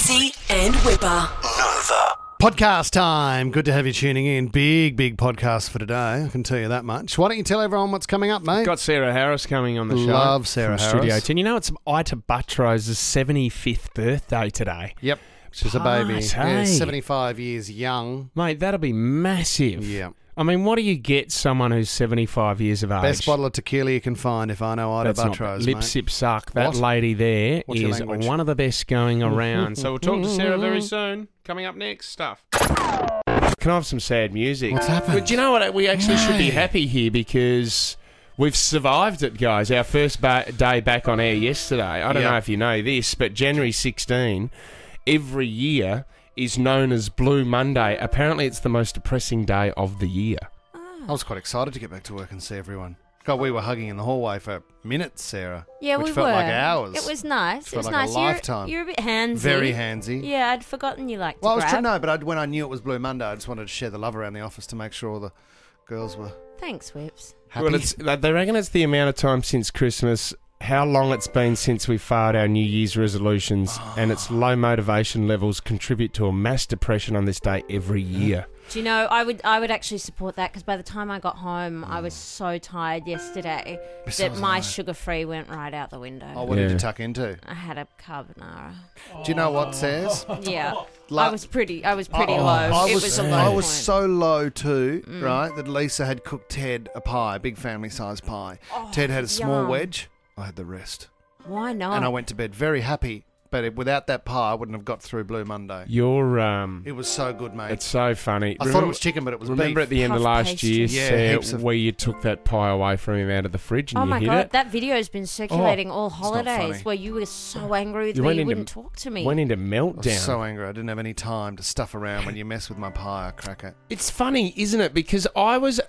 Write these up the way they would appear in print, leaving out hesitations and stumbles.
Mansey and Whipper. Nova. Podcast time. Good to have you tuning in. Big podcast for today. I can tell you that much. Why don't you tell everyone what's coming up, mate? Got Sarah Harris coming on the show. Love Sarah from Harris. Studio 10. You know, it's Ita Buttrose' 75th birthday today. Yep. She's a baby. Nice, Yeah, hey? 75 years young. Mate, that'll be massive. Yeah. I mean, what do you get someone who's 75 years of age? Best bottle of tequila you can find if I know Ida That's not Buttrose, lip mate. sip suck. That What? lady there What's your is language? one of the best going around. So we'll talk to Sarah very soon. Coming up next, stuff. Can I have some sad music? What's happened? But do you know what? We actually should be No. happy here because we've survived it, guys. Our first day back on air yesterday. I don't Yep. know if you know this, but January 16 every year is known as Blue Monday. Apparently, it's the most depressing day of the year. I was quite excited to get back to work and see everyone. God, we were hugging in the hallway for minutes, Sarah. Yeah, which we felt were. like hours. It was nice. Felt It was like a nice. lifetime. You're a bit handsy. Very handsy. Yeah, I'd forgotten you liked Well, I to was grab. trying, no, but when I knew it was Blue Monday, I just wanted to share the love around the office to make sure all the girls were Thanks, Whips. happy. Well, they reckon it's the amount of time since Christmas, how long it's been since we failed our New Year's resolutions, and its low motivation levels contribute to a mass depression on this day every year. Do you know, I would actually support that because by the time I got home, I was so tired yesterday So that was my I. sugar-free went right out the window. Oh, what did Yeah. you tuck into? I had a carbonara. Do you know what, Says? Yeah, La- I was pretty low. I It was, was a low I point. was so low too, right, that Lisa had cooked Ted a pie, a big family-sized pie. Ted had a small yum. wedge. I had the rest. Why not? And I went to bed very happy, but without that pie, I wouldn't have got through Blue Monday. You're, It was so good, mate. it's so funny. I thought it was chicken, but it was Remember beef. at the end of Puff last pastry. year, Yeah, Sarah, heaps of- where you took that pie away from him out of the fridge and Oh you my hid god, it? that video's been circulating all not holidays funny. where you were so angry with You me, went you into- wouldn't talk to me. Went into I meltdown. was so angry. I didn't have any time to stuff around. When you mess with my pie, I crack it. It's funny, isn't it? Because I was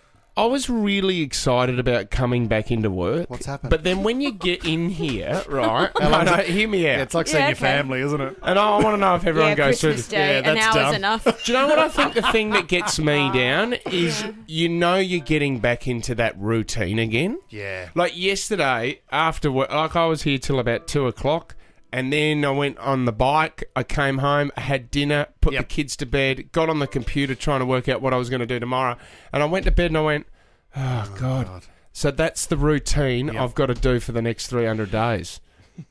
really excited about coming back into work. What's happened? But then when you get in here, right? no, hear me out. it's like seeing your family, isn't it? And I want to know if everyone yeah, goes through Christmas this. Day, Yeah, an that's hour's dumb. enough. Do you know what I think the thing that gets me down is you know you're getting back into that routine again? Yeah. Like yesterday, after work, like I was here till about 2 o'clock, and then I went on the bike, I came home, I had dinner, put Yep. the kids to bed, got on the computer trying to work out what I was going to do tomorrow, and I went to bed and I went, oh, God. So that's the routine I've got to do for the next 300 days.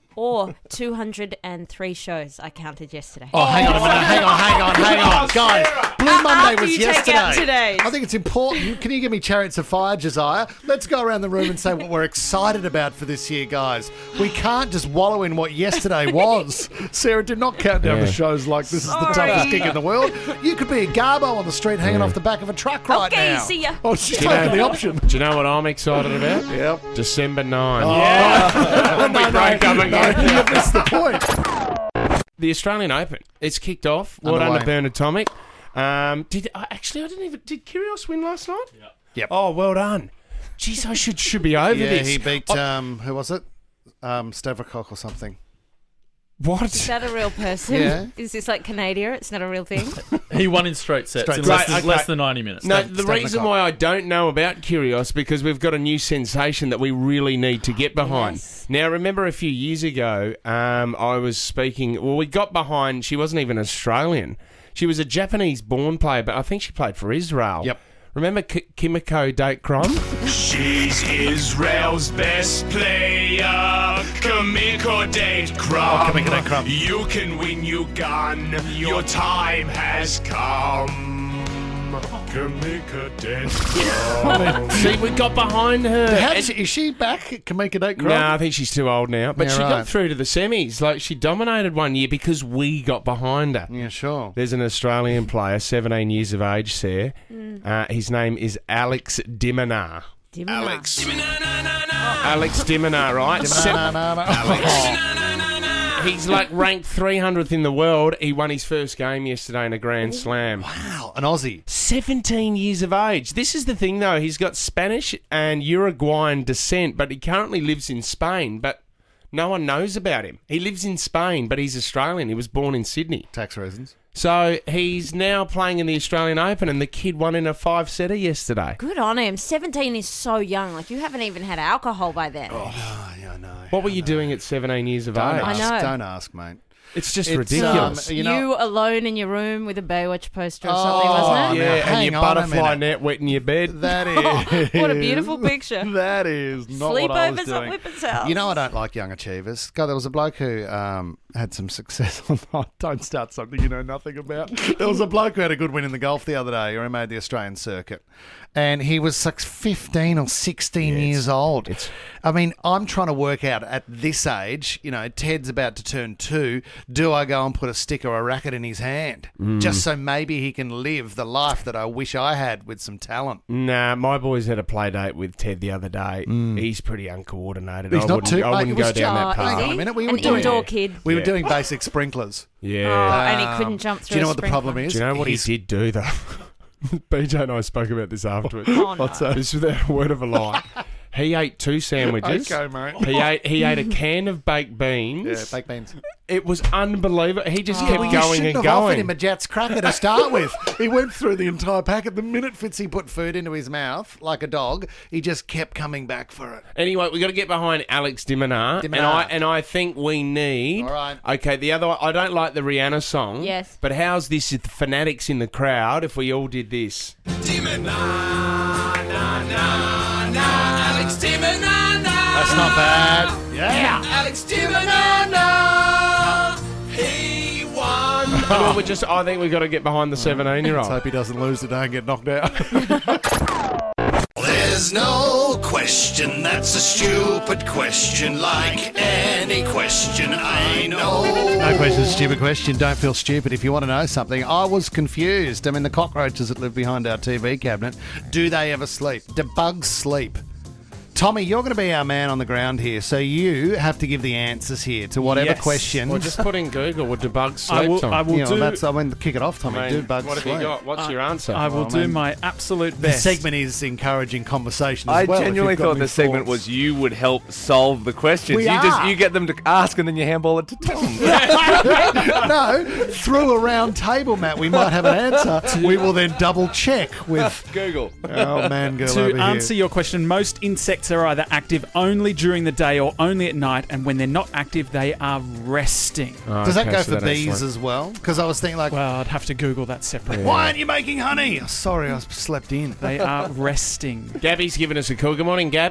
Or 203 shows I counted yesterday. Oh, hang on a minute. Hang on. Guys, Blue Monday After was you take yesterday. out today's. I think it's important. Can you give me Chariots of Fire, Josiah? Let's go around the room and say what we're excited about for this year, guys. We can't just wallow in what yesterday was. Sarah, do not count down Yeah. the shows like this is the toughest gig in the world. You could be a garbo on the street hanging off the back of a truck right Okay, now. see ya. Oh, she's Do you taking know- the option. Do you know what I'm excited about? Yep. December 9. When we break up again. You missed the point. The Australian Open. It's kicked off. Well done Underway. to Bernard Atomic. I didn't even. Did Kyrgios win last night? Yep. Oh, well done. Jeez, I should be over Yeah, this. he beat, who was it? Stavrakok or something. What? Is that a real person? Yeah. Is this like Canada? It's not a real thing? He won in straight sets Straight in sets. less, less than 90 minutes. No, Stav- the Stav reason McCock. why I don't know about Kyrgios because we've got a new sensation that we really need to get behind. Yes. Now, remember a few years ago, I was speaking. Well, we got behind. She wasn't even Australian. She was a Japanese-born player, but I think she played for Israel. Yep. Remember Kimiko Date-Crom? She's Israel's best player. Kamiko Date Crumb. Kamiko Date Crumb. You can win, you gun. Your time has come. Kamiko Date Crumb. See, we got behind her. Is she back? Can make a date No, I think she's too old now. But Yeah, she right. got through to the semis. Like, she dominated one year because we got behind her. Yeah, sure. There's an Australian player, 17 years of age, Sarah. His name is Alex Diminar. Alex. Alex Diminar, right? He's like ranked 300th in the world. He won his first game yesterday in a Grand Slam. Wow, an Aussie. 17 years of age. This is the thing, though. He's got Spanish and Uruguayan descent, but he currently lives in Spain. But no one knows about him. He lives in Spain, but he's Australian. He was born in Sydney. Tax reasons. So he's now playing in the Australian Open, and the kid won in a 5-setter yesterday. Good on him. 17 is so young. Like, you haven't even had alcohol by then. Oh, yeah, I know. What were you doing at 17 years of age? I know. Don't ask, mate. It's just It's, ridiculous. You alone in your room with a Baywatch poster or something, wasn't it? now, yeah, and hang your on a butterfly minute. net wet in your bed. That is. What a beautiful picture. That is not what I was Sleepovers at doing. Whippet's house. You know, I don't like young achievers. God, there was a bloke who had some success on. Oh, don't start something you know nothing about. There was a bloke who had a good win in the golf the other day, or he made the Australian circuit, and he was like 15 or 16 years old. I mean, I'm trying to work out at this age. You know, Ted's about to turn 2. Do I go and put a stick or a racket in his hand just so maybe he can live the life that I wish I had with some talent? Nah, my boys had a play date with Ted the other day. He's pretty uncoordinated. He's I not wouldn't, too. I mate, wouldn't it go was down just- that path. Hang on a minute. We An were doing indoor kid. We were doing basic sprinklers. Yeah. And he couldn't jump through Do you know a what the problem sprinkler. is? Do you know what He's- he did do, though? BJ and I spoke about this afterwards. Oh, no. What's that? This is without a word of a lie. He ate 2 sandwiches. Okay, mate. He ate a can of baked beans. Yeah, baked beans. It was unbelievable. He just kept Well, you going shouldn't and have offered him going. a Jats cracker to start with. He went through the entire packet. The minute Fitzy put food into his mouth, like a dog, he just kept coming back for it. Anyway, we got to get behind Alex Diminar, Diminar. and I think we need. All right. Okay, the other one. I don't like the Rihanna song. Yes. But how's this with the fanatics in the crowd? If we all did this. That's not bad. Yeah. Well, I think we've got to get behind the 17-year-old. Let's hope he doesn't lose today and get knocked out. There's no question that's a stupid question, like any question I know. No question, stupid question. Don't feel stupid if you want to know something. I was confused. I mean, the cockroaches that live behind our TV cabinet, do they ever sleep? Do bugs sleep? Tommy, you're going to be our man on the ground here, so you have to give the answers here to whatever Yes. question. Well, just put in Google, would the bugs sleep? I will, Tom? I will You know, do. that's, I mean, kick it off, Tommy. I mean, Do bugs what have sleep? you got? What's your answer? I will Well, do man, my absolute The best. segment is encouraging conversation as I well. if genuinely you've got thought any the segment thoughts. was you would help solve the questions. We you are. you get them to ask and then you handball it to Tom. No, through a round table, Matt, we might have an answer. We will then double check with Google. oh man, girl To over answer here. your question, most insects are either active only during the day or only at night, and when they're not active, they are resting. Oh, Does that okay, go so for that bees excellent. as well? Because I was thinking like, Well, I'd have to Google that separately. why aren't you making honey? Oh, sorry, I slept in. They are resting. Gabby's giving us a call. Good morning, Gab.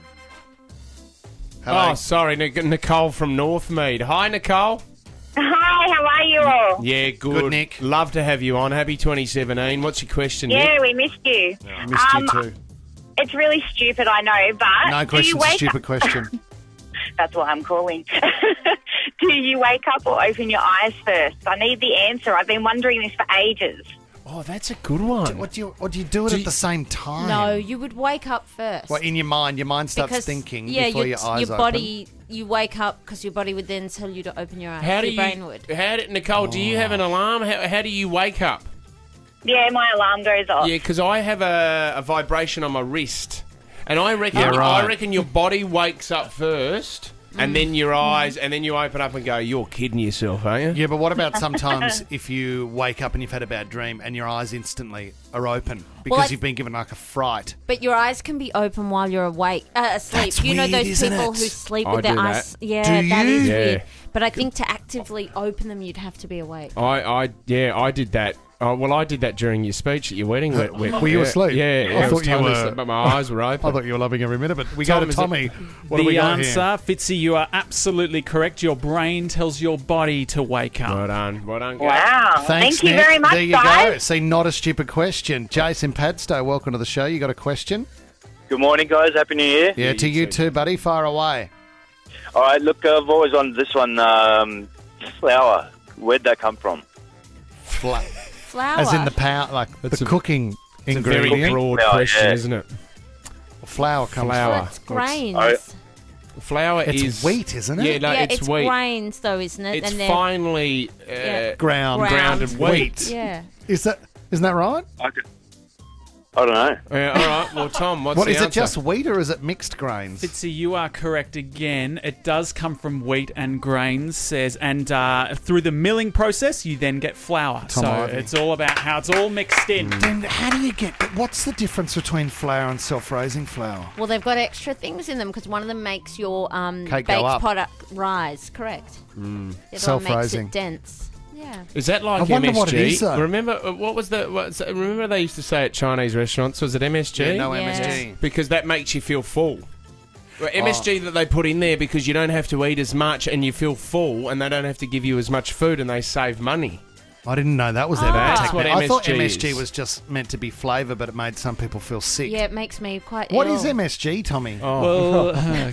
Hello. Oh, sorry, Nicole from Northmead. Hi, Nicole. Hi, how are you all? Yeah, good. Good, Nick. Love to have you on. Happy 2017. What's your question, Yeah, Nick? we missed you. Missed you too. It's really stupid, I know, but No do you question's a wake stupid up? question. That's why I'm calling. Do you wake up or open your eyes first? I need the answer. I've been wondering this for ages. Oh, that's a good one. What do you do it at the same time? No, you would wake up first. Well, in your mind starts thinking before your eyes your body, you wake up because your body would then tell you to open your eyes. How do your brain you, would. Nicole, do you have an alarm? How do you wake up? Yeah, my alarm goes off. Yeah, because I have a vibration on my wrist, and I reckon Yeah, right. I reckon your body wakes up first, and then your eyes, and then you open up and go, "You're kidding yourself, are you?" Yeah, but what about sometimes if you wake up and you've had a bad dream and your eyes instantly are open because Well, you've been given like a fright? But your eyes can be open while you're awake, asleep. That's You know weird, those isn't people it? who sleep I with their do eyes. that. Yeah, Do that you? is Yeah. weird. But I think to actively open them, you'd have to be awake. I did that. Oh, well, I did that during your speech at your wedding. Were you asleep? Yeah, I I thought was you totally were- asleep, but my eyes were I open. thought you were loving every minute, but we Tom, go to is Tommy. What do The we got answer, here? Fitzy, you are absolutely correct. Your brain tells your body to wake up. Well done, Gab. Wow. Thanks, Thank you Nick. very much, There you guys. go. See, not a stupid question. Jason Padstow, welcome to the show. You got a question? Good morning, guys. Happy New Year. Yeah, to you too, buddy. Fire away. All right, look, I've always wanted this one. Flour. Where'd that come from? Flour. As in the power, like It's the a- cooking It's a very ingredient. broad Flour, question, yeah. isn't it? Flour comes Flour. Well, it's grains. I- Flour It's is wheat, isn't Yeah, it? no, yeah, it's wheat. grains though, isn't it? It's and they're- finely Yeah. Ground Ground grounded wheat. Yeah. Isn't that right? I could, I don't know. Yeah, all right. Well, Tom, what's What the is answer? it? Just wheat or is it mixed grains? Fitzy, you are correct again. It does come from wheat and grains, and through the milling process, you then get flour. Tom so Ivy. it's all about how it's all mixed in. Then how do you get? What's the difference between flour and self-raising flour? Well, they've got extra things in them because one of them makes your Cake baked go up. product rise. Correct. The other one makes Self-raising. it dense. Yeah. Is that like I wonder MSG? what it is, though. Remember remember they used to say at Chinese restaurants, was it MSG? Yeah, no Yeah. MSG. Because that makes you feel full. Well, MSG that they put in there because you don't have to eat as much and you feel full, and they don't have to give you as much food, and they save money. I didn't know that was their That's technique. what I thought MSG MSG is. was just meant to be flavour, but it made some people feel sick. Yeah, it makes me quite What ill. is MSG, Tommy? Well,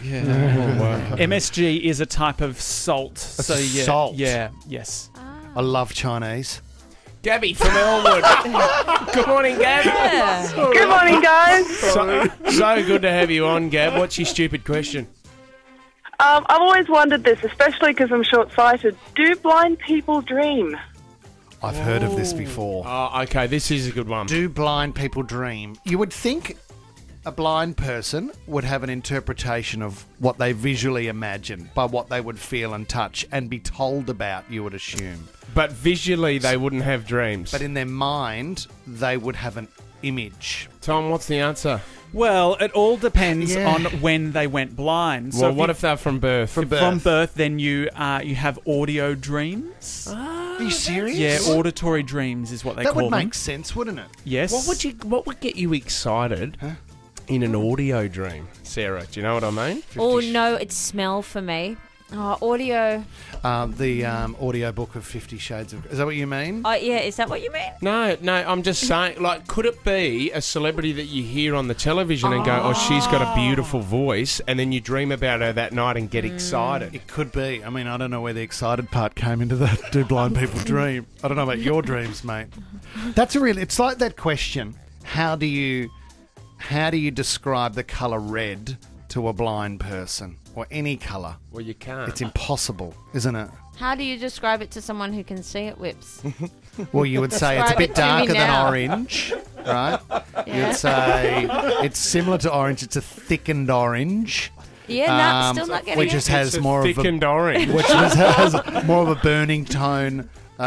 MSG is a type of salt. So yeah, salt. Yeah. Yes. I love Chinese. Gabby from Elwood. Good morning, Gab. Good morning, guys. So good to have you on, Gab. What's your stupid question? I've always wondered this, especially because I'm short-sighted. Do blind people dream? I've heard of this before. Oh, okay, this is a good one. Do blind people dream? You would think a blind person would have an interpretation of what they visually imagine by what they would feel and touch and be told about, you would assume. But visually, they wouldn't have dreams. But in their mind, they would have an image. Tom, what's the answer? Well, it all depends Yeah. on when they went blind. Well, what you- if they're from birth? From from birth, then you have audio dreams. Are you serious? Yeah, auditory dreams is what they That call would them. make sense, wouldn't it? Yes. What would get you excited in an audio dream, Sarah? Do you know what I mean? Oh, no, it's smell for me. Oh, audio. The audio book of 50 Shades of... Is that what you mean? Oh, yeah, is that what you mean? No, I'm just saying, like, could it be a celebrity that you hear on the television and go, oh, she's got a beautiful voice, and then you dream about her that night and get excited? It could be. I mean, I don't know where the excited part came into that. Do blind people dream? I don't know about your dreams, mate. That's a real... It's like that question. How do you describe the colour red to a blind person? Or any colour? Well, you can't. It's impossible, isn't it? How do you describe it to someone who can see it, Whips? Well, you would say it's a Describe bit it to me darker than now. orange, right? Yeah. You'd say it's similar to orange. It's a thickened orange. Yeah, no, still not getting which it. just has It's a more of thickened orange. which just has more of a burning tone.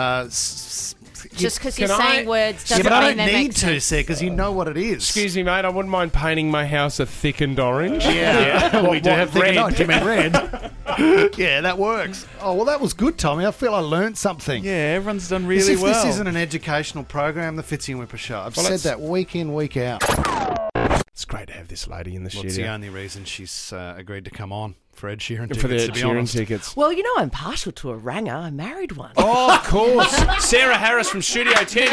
Just because you're Can saying I- words Yeah, doesn't but I mean don't they need make to, sense. sir, because you know what it is. Excuse me, mate, I wouldn't mind painting my house a thickened orange. Yeah, we do have red. thickened orange. You mean red? Yeah, that works. Oh, well, that was good, Tommy. I feel I learnt something. Yeah, everyone's done As really if well. this isn't an educational program, the Fitzy and Whipper Show. I've Well, said it's- that week in, week out. It's great to have this lady in the Well, it's the studio. only reason she's agreed to come on for Ed Sheeran For the tickets, to be Sheeran honest. tickets. Well, you know I'm partial to a ranger. I married one. Oh, of course. Sarah Harris from Studio 10.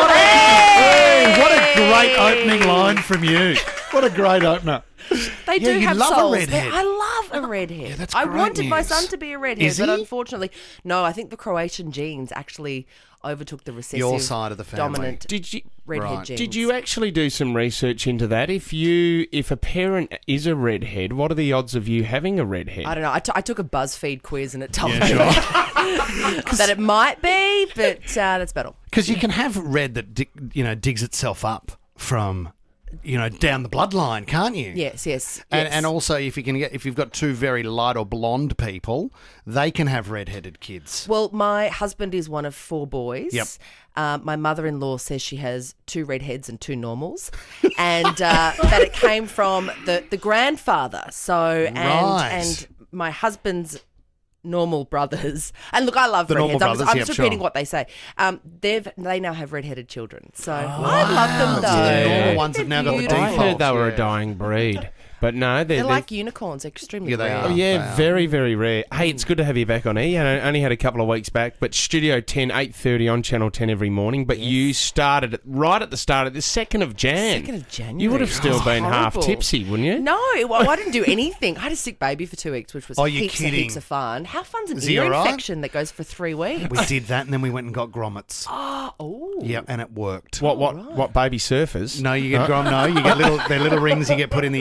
Hey, what a great opening line from you. What a great opener. They Yeah, do you have love a souls. redhead. I love a redhead. Yeah, that's I great wanted my news. son to be a redhead, Is but he? unfortunately, no. I think the Croatian genes actually overtook the recessive, Your side of the family. dominant Did you... redhead Right. genes. Did you actually do some research into that? If a parent is a redhead, what are the odds of you having a redhead? I don't know. I took a BuzzFeed quiz and it told Yeah, me sure. that it might be, but that's better. Because you can have red that digs itself up from down the bloodline, can't you? Yes, yes. And also if you've got two very light or blonde people, they can have redheaded kids. Well, my husband is one of 4 boys. Yep. My mother-in-law says she has 2 redheads and 2 normals, and that it came from the grandfather. So Right. and my husband's normal brothers, and look, I love The normal redheads. brothers, I'm yep, just repeating sure. what they say. They now have redheaded children, so I love them though. So the normal They're ones have now got the beautiful. I default. heard they were yeah. a dying breed. But no, They're like unicorns, extremely Yeah, they rare. are. Oh, yeah, They are. very, very rare. Hey, it's good to have you back on air. You only had a couple of weeks back, but Studio 10, 8:30 on Channel 10 every morning. But you started right at the start of the 2nd of Jan. 2nd of January. You would have still It's been half horrible. tipsy, wouldn't you? No, well, I didn't do anything. I had a sick baby for 2 weeks, which was Oh, you're heaps kidding. of fun. How fun's an Is he ear all right? infection that goes for 3 weeks? We did that and then we went and got grommets. Oh. Yeah, and it worked. What baby surfers? No, you get you get little rings you get put in the ear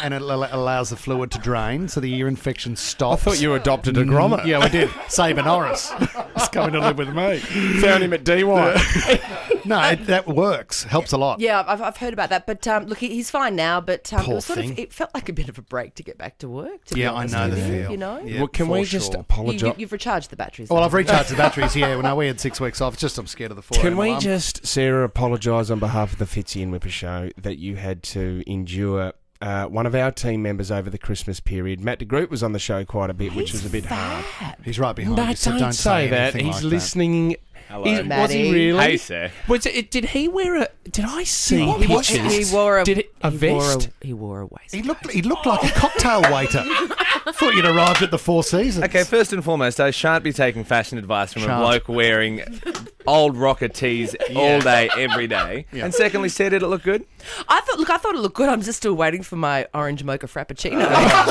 and it allows the fluid to drain, so the ear infection I stops. thought you adopted a grommet. Yeah, we did. Saber Norris is coming to live with me. Found him at DY. No, that works. Helps a lot. Yeah, I've heard about that, but look, he's fine now. But it Poor was sort of, thing. it felt like a bit of a break to get back to work. To be Yeah, I honest know with the you, feel. You know, Yeah, Well, can for we just sure. apologise? you've recharged the batteries. Well, though. I've recharged the batteries. Yeah, well, no, we had 6 weeks off. It's just I'm scared of the 4 Can we just, Sarah, apologise on behalf of the Fitzy and Whipper show that you had to endure one of our team members over the Christmas period. Matt de Groot was on the show quite a bit, which was a bit hard. He's right behind No, you, so don't say that. anything He's like that. listening. Hello. Was he Maddie. really? Hey, sir. Did he wear a? Did I see He- pictures? He wore a Did it, a he wore vest? He wore a waist. He looked like a cocktail waiter. Thought you'd arrived at the Four Seasons. Okay, first and foremost, I shan't be taking fashion advice from a Shan't. bloke wearing old rocker tees all day, every day. Yeah. And secondly, did it look good? I thought it looked good. I'm just still waiting for my orange mocha frappuccino.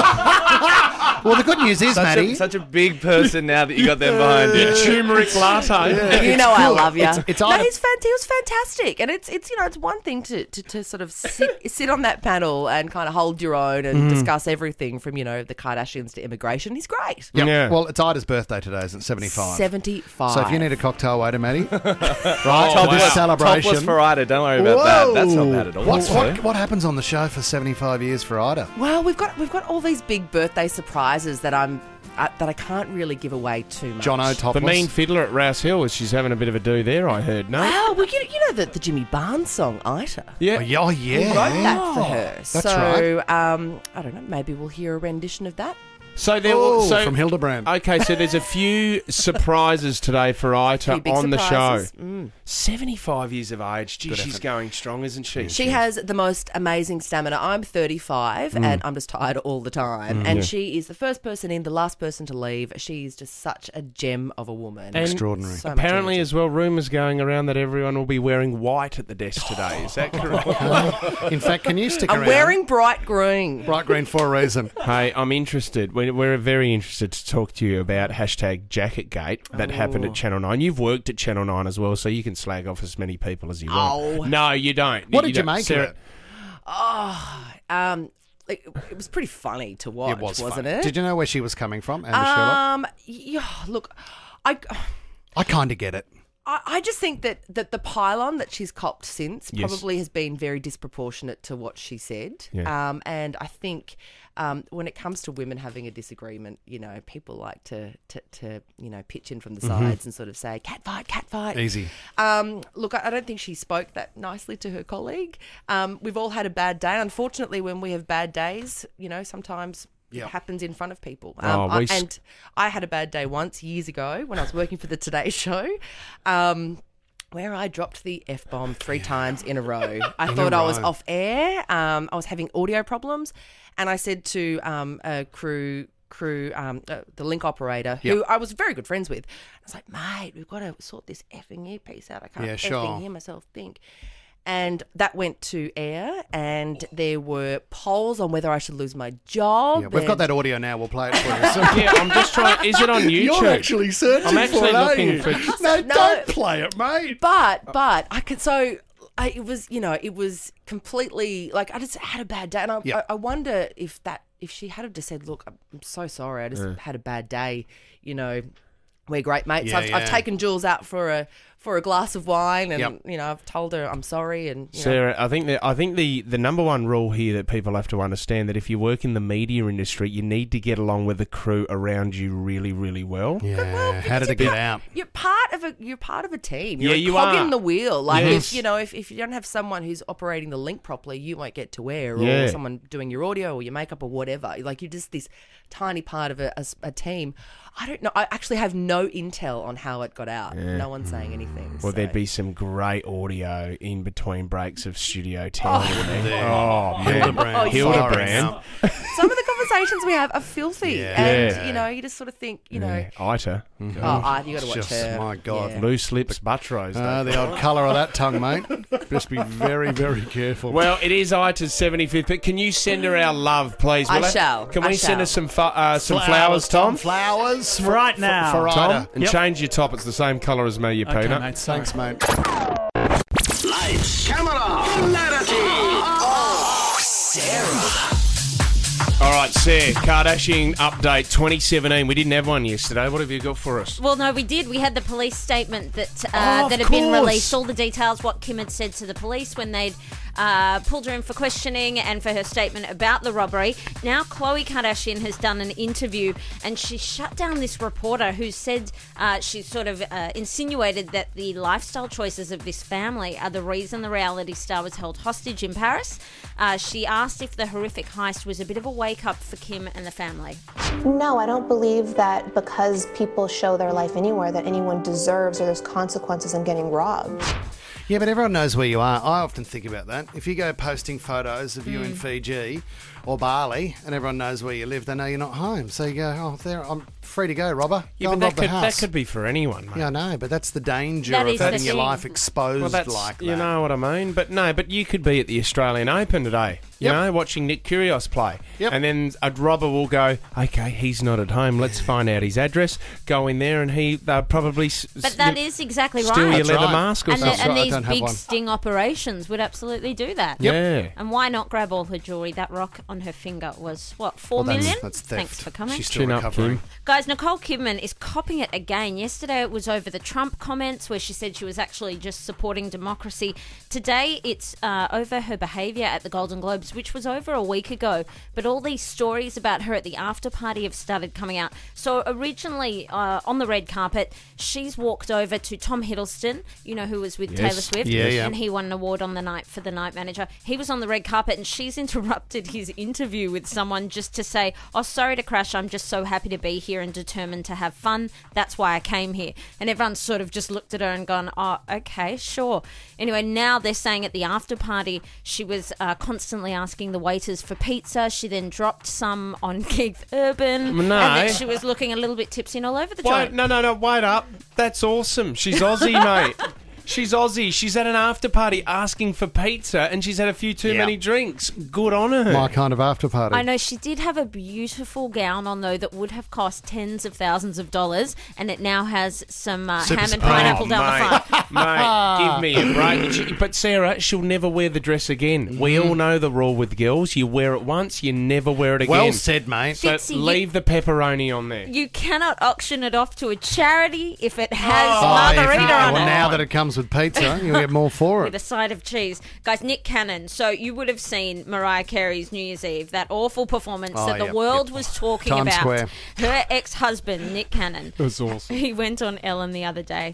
Well, the good news is, Maddie. Such a big person now that you got them behind you. Turmeric latte. You know I love you. It's no, either- he was fantastic, and it's it's one thing to sort of sit on that panel and kind of hold your own and discuss everything from the Kardashians to immigration. He's great. Yep. Yeah. Well, it's Ida's birthday today, isn't it? 75. 75. So if you need a cocktail waiter, Maddie, right, for Topless- this celebration. Topless for Ida, don't worry about that. That's not bad at all. What happens on the show for 75 years for Ida? Well, we've got all these big birthday surprises that I can't really give away too much. Jono The topless. mean fiddler at Rouse Hill, she's having a bit of a do there, I heard, no? Oh, well, you know the Jimmy Barnes song, Ita. Yeah. Oh, yeah. Wrote that for her. That's so, I don't know, maybe we'll hear a rendition of that. So there Oh, so from Hildebrand. Okay, so there's a few surprises today for Ita Few big on the show. surprises. 75 years of age. Gee, she's going strong, isn't she? She has the most amazing stamina. I'm 35 and I'm just tired all the time. And she is the first person in, the last person to leave. She's just such a gem of a woman. And Extraordinary. So much apparently energy. as well, rumours going around that everyone will be wearing white at the desk today. Is that correct? In fact, can you stick I'm around? wearing bright green. Bright green for a reason. Hey, I'm interested. We're very interested to talk to you about #JacketGate that happened at Channel 9. You've worked at Channel 9 as well, so you can slag off as many people as you want. Oh. No, you don't. What did you don't. make Sarah, of it? It was pretty funny to watch, It was wasn't fun. it? Did you know where she was coming from, Amber Sherlock? Yeah, look, I kind of get it. I just think that the pylon that she's copped since Yes. probably has been very disproportionate to what she said. Yeah. And I think when it comes to women having a disagreement, people like to pitch in from the sides and sort of say, cat fight. Easy. Look, I don't think she spoke that nicely to her colleague. We've all had a bad day. Unfortunately, when we have bad days, sometimes it happens in front of people. And I had a bad day once years ago when I was working for the Today Show. Where I dropped the F-bomb 3 times in a row. I thought I was off air. I was having audio problems. And I said to a crew, the link operator, who I was very good friends with, I was like, mate, we've got to sort this effing earpiece out. I can't effing hear myself think. And that went to air, and there were polls on whether I should lose my job. Yeah, we've got that audio now. We'll play it for you. So yeah, I'm just trying. Is it on YouTube? You're actually searching I'm actually for it, looking aren't for. you? No, don't play it, mate. But I could it was completely like I just had a bad day, and I wonder if she had have just said, look, I'm so sorry, I just had a bad day, we're great mates. I've taken Jules out for a glass of wine, and I've told her I'm sorry. And Sarah, I think the number one rule here that people have to understand that if you work in the media industry, you need to get along with the crew around you really, really well. Yeah. How did it get out? You're part of a team. You're Yeah, a you cog are. in the wheel. Like Yes. if you don't have someone who's operating the link properly, you won't get to air, or Yeah. someone doing your audio or your makeup or whatever. Like you're just this tiny part of a team. I don't know. I actually have no intel on how it got out. No one's saying anything. Well, so. there'd be some great audio in between breaks of Studio 10. Oh, man. Hildebrand. Hildebrand. Some of the conversations we have are filthy, Yeah. and Yeah. you just sort of think, Ita. you got to watch Just, her. my God. Yeah. Loose lips, buttrose. The odd colour of that tongue, mate. Just be very, very careful. Well, it is Ita's 75th, but can you send her our love, please? I Will it? shall. Can I we send her shall. some flowers, Tom? Flowers Right now. for Tom, Ida. and change your top. It's the same colour as me, you Okay, peanut. mate, sorry. Thanks, mate. Lights, camera, clarity. Oh, Sarah. there. Kardashian update 2017. We didn't have one yesterday. What have you got for us? Well, no, we did. We had the police statement that Of that had been course. released. All the details, what Kim had said to the police when they'd pulled her in for questioning and for her statement about the robbery. Now, Khloe Kardashian has done an interview and she shut down this reporter who said she sort of insinuated that the lifestyle choices of this family are the reason the reality star was held hostage in Paris. She asked if the horrific heist was a bit of a wake-up for Kim and the family. No, I don't believe that because people show their life anywhere that anyone deserves or there's consequences in getting robbed. Yeah, but everyone knows where you are. I often think about that. If you go posting photos of you in Fiji or Bali and everyone knows where you live, they know you're not home. So you go, oh, there, I'm free to go, robber. Yeah, go and but rob the house. that could be for anyone, mate. Yeah, I know, but that's the danger That of is the having your thing. life exposed like that. You know what I mean? But no, but you could be at the Australian Open today, you Yep. know, watching Nick Kyrgios play. Yep. And then a robber will go, okay, he's not at home. Let's find out his address. Go in there and they'll probably But that is exactly steal your right. That's leather right. mask or And, something. That's right, I these don't have big one. sting operations would absolutely do that. Yeah. And why not grab all her jewellery? That rock on her finger was, what, $4 Well, million? that's theft. Thanks for coming. She's still Chin up, recovering. Kim. Guys, Nicole Kidman is copping it again. Yesterday it was over the Trump comments where she said she was actually just supporting democracy. Today it's over her behaviour at the Golden Globes, which was over a week ago. But all these stories about her at the after party have started coming out. So originally on the red carpet, she's walked over to Tom Hiddleston, you know, who was with Yes. Taylor Swift. Yeah, yeah. And he won an award on the night for the night manager. He was on the red carpet and she's interrupted his interview with someone just to say, oh, sorry to crash, I'm just so happy to be here and determined to have fun. That's why I came here. And everyone's sort of just looked at her and gone, oh, okay, sure. Anyway, now they're saying at the after party she was constantly asking the waiters for pizza. She then dropped some on Keith Urban. No. And then she was looking a little bit tipsy and all over the Wait, joint. no, wait up. That's awesome. She's Aussie, mate. She's Aussie. She's at an after party asking for pizza and she's had a few too Yeah. many drinks. Good on her. My kind of after party. I know she did have a beautiful gown on, though, that would have cost tens of thousands of dollars, and it now has some Super ham and spray. pineapple down the front. Mate, give me a break. But Sarah, she'll never wear the dress again. We all know the rule with girls. You wear it once, you never wear it again. Well said, mate. So Fitzy, leave the pepperoni on there. You cannot auction it off to a charity if it has Oh, margarita on well, it. now that it comes with pizza, you'll get more for With it. a side of cheese. Guys, Nick Cannon. So you would have seen Mariah Carey's New Year's Eve, that awful performance Oh, that the yep, world yep. was talking Times about. Square. Her ex-husband, Nick Cannon. It was awesome. He went on Ellen the other day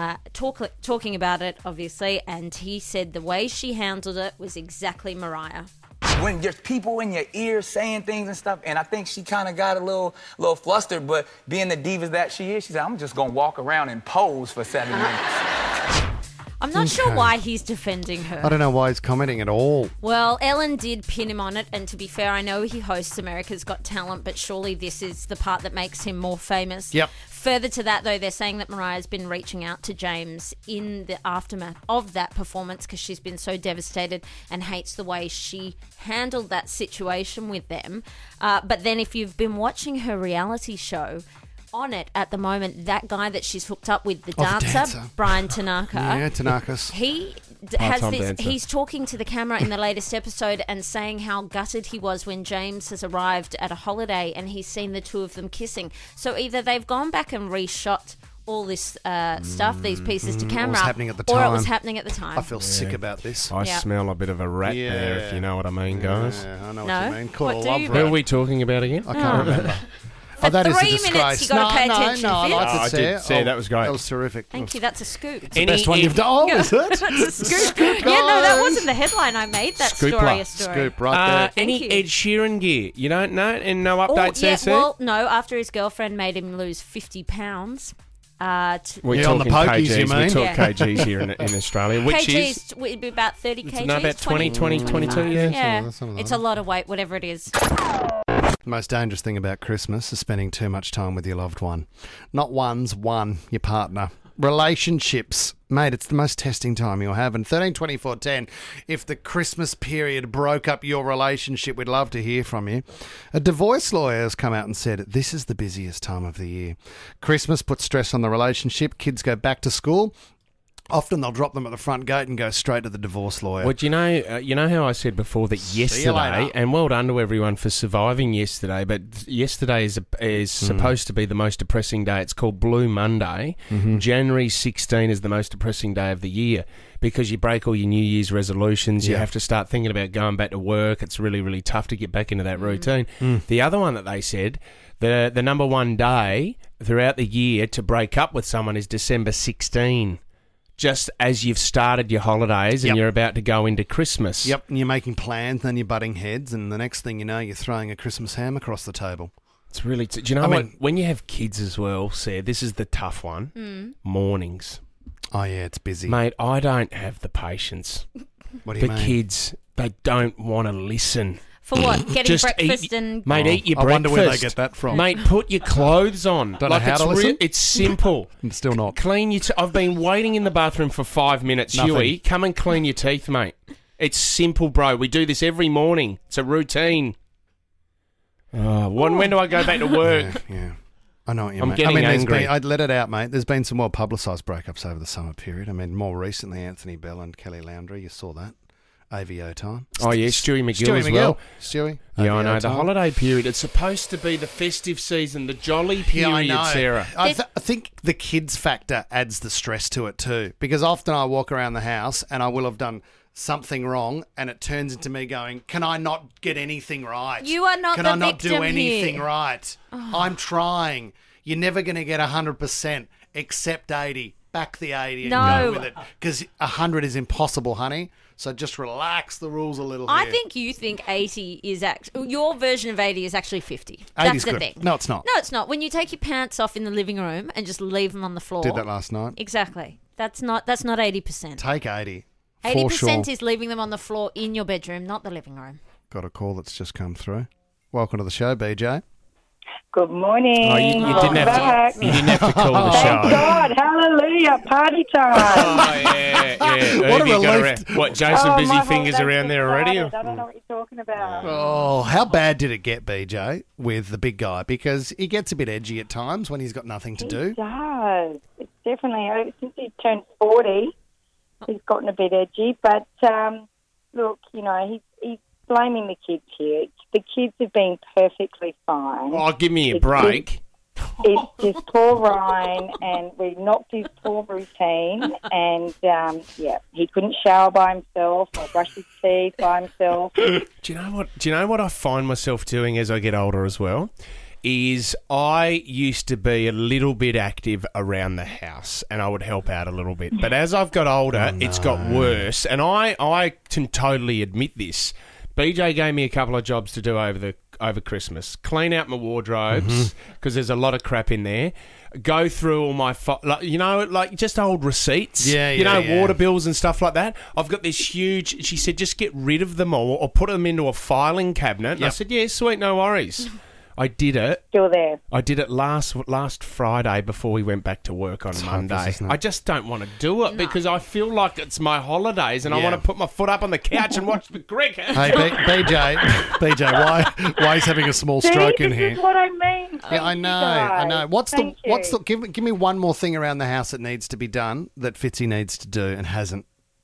talking about it, obviously, and he said the way she handled it was exactly Mariah. When there's people in your ear saying things and stuff, and I think she kind of got a little flustered, but being the diva that she is, she said, I'm just going to walk around and pose for 7 minutes. I'm not sure why he's defending her. I don't know why he's commenting at all. Well, Ellen did pin him on it, and to be fair, I know he hosts America's Got Talent, but surely this is the part that makes him more famous. Yep. Further to that, though, they're saying that Mariah's been reaching out to James in the aftermath of that performance because she's been so devastated and hates the way she handled that situation with them. But then if you've been watching her reality show, on it at the moment, that guy that she's hooked up with, the dancer, Brian Tanaka. Yeah, Tanakis. He has Part-time this. dancer. He's talking to the camera in the latest episode and saying how gutted he was when James has arrived at a holiday and he's seen the two of them kissing. So either they've gone back and reshot all this stuff, these pieces to camera, was happening at the or it time. was happening at the time. I feel sick about this. I Yeah. smell a bit of a rat there, if you know what I mean, guys. Yeah, I know No? what you mean. Caught What a do love you Who are rat. we talking about again? I can't remember. For that is a 3 minutes, disgrace. you got to pay attention. No, I Finn. liked Oh, I it, did say that was great. That was terrific. Thank you. That's a scoop. It's the best one you've done. Oh, is it? That's a scoop. Yeah, no, that wasn't the headline. I made that story Scoopla. a story. Scoop right there. Thank Any you. Ed Sheeran gear? You don't know? And no Oh, updates yeah, there, well, no, after his girlfriend made him lose 50 pounds. We're Yeah, on the talking pokies, you kgs. We mean? talk Yeah. kgs here in Australia, which is kgs would be about 30 kgs. no, about 20, 22, yeah. Yeah, something like it's that. a lot of weight, whatever it is. The most dangerous thing about Christmas is spending too much time with your loved one. Not one, your partner. Relationships. Mate, it's the most testing time you'll have. And 13 24 10, if the Christmas period broke up your relationship, we'd love to hear from you. A divorce lawyer has come out and said this is the busiest time of the year. Christmas puts stress on the relationship. Kids go back to school. Often they'll drop them at the front gate and go straight to the divorce lawyer. Well, you know how I said before that yesterday, and well done to everyone for surviving yesterday, but yesterday is supposed to be the most depressing day. It's called Blue Monday. January 16 is the most depressing day of the year because you break all your New Year's resolutions. You have to start thinking about going back to work. It's really, really tough to get back into that routine. The other one that they said, the number one day throughout the year to break up with someone is December 16. Just as you've started your holidays and you're about to go into Christmas. Yep, and you're making plans, then you're butting heads, and the next thing you know, you're throwing a Christmas ham across the table. It's really... do you know what? When you have kids as well, Sarah, this is the tough one. Mornings. Oh, yeah, it's busy. Mate, I don't have the patience. What do you mean? The kids, they don't want to listen. For what? Getting Just breakfast and... Mate, eat your I breakfast. wonder where they get that from. Mate, put your clothes on. Don't know how to listen? It's simple. I'm still not. Clean your... I've been waiting in the bathroom for 5 minutes. Nothing. Huey, come and clean your teeth, mate. It's simple, bro. We do this every morning. It's a routine. When do I go back to work? Yeah. I know what you I'm mean. getting angry. I'd let it out, mate. There's been some well publicised breakups over the summer period. I mean, more recently, Anthony Bell and Kelly Laundrie. You saw that. AVO time. Oh, yeah, Stewie McGill as well. Stewie. Yeah, I AVO know. The time. holiday period, it's supposed to be the festive season, the jolly period, I know. Sarah. I think the kids factor adds the stress to it too, because often I walk around the house and I will have done something wrong and it turns into me going, can I not get anything right? You are not Can the I not do victim anything here. right? I'm trying. You're never going to get 100%, except 80. Back the 80 and go with it. Because 100 is impossible, honey. So just relax the rules a little I here. think you think 80 is your version of 80 is actually 50. 80's That's the good. thing. No, it's not. No, it's not. When you take your pants off in the living room and just leave them on the floor. Did that last night. Exactly. That's not 80%. Take 80. 80% sure. is leaving them on the floor in your bedroom, not the living room. Got a call that's just come through. Welcome to the show, BJ. Good morning. Oh, you didn't have to call the show. Thank God. Hallelujah. Party time. Oh, yeah. What a Have you got relief. What, Jason Busy my Fingers holiday's around there already? started. I don't know what you're talking about. Oh, how bad did it get, BJ, with the big guy? Because he gets a bit edgy at times when he's got nothing to do. He does. It's definitely, since he turned 40, he's gotten a bit edgy. But, look, you know, he's blaming the kids here. The kids have been perfectly fine. Oh, give me a break. It's just poor Ryan, and we knocked his poor routine, and, he couldn't shower by himself or brush his teeth by himself. Do you know what I find myself doing as I get older as well? Is I used to be a little bit active around the house and I would help out a little bit. But as I've got older, it's got worse. And I can totally admit this. BJ gave me a couple of jobs to do over Christmas. Clean out my wardrobes because there's a lot of crap in there. Go through all my, just old receipts. Water bills and stuff like that. I've got this huge. She said, just get rid of them all or put them into a filing cabinet. And I said, yeah, sweet, no worries. I did it. Still there. I did it last Friday before we went back to work on Monday. isn't it? I just don't want to do it because I feel like it's my holidays and I want to put my foot up on the couch and watch the cricket. Hey, BJ, why he's having a small stroke in here? This is what I mean. Yeah, I know. What's the? Give me one more thing around the house that needs to be done that Fitzy needs to do and hasn't.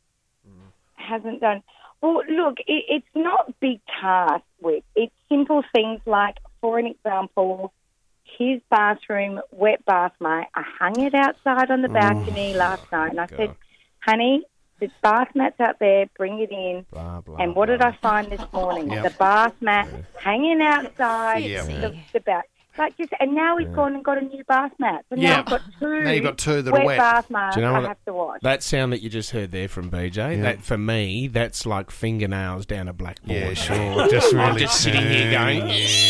Hasn't done. Well, look, it's not big tasks. It's simple things like, for an example, his bathroom wet bath mat. I hung it outside on the balcony last night, and I said, "Honey, the bath mat's out there. Bring it in." And what did I find this morning? The bath mat hanging outside the back. And now he's gone and got a new bath mat. So now I've got two. Now you've got two that are wet. bath mats Do you know I what have to wash. That sound that you just heard there from BJ, that for me, that's like fingernails down a blackboard. Yeah, sure. Just really I'm just sitting here going,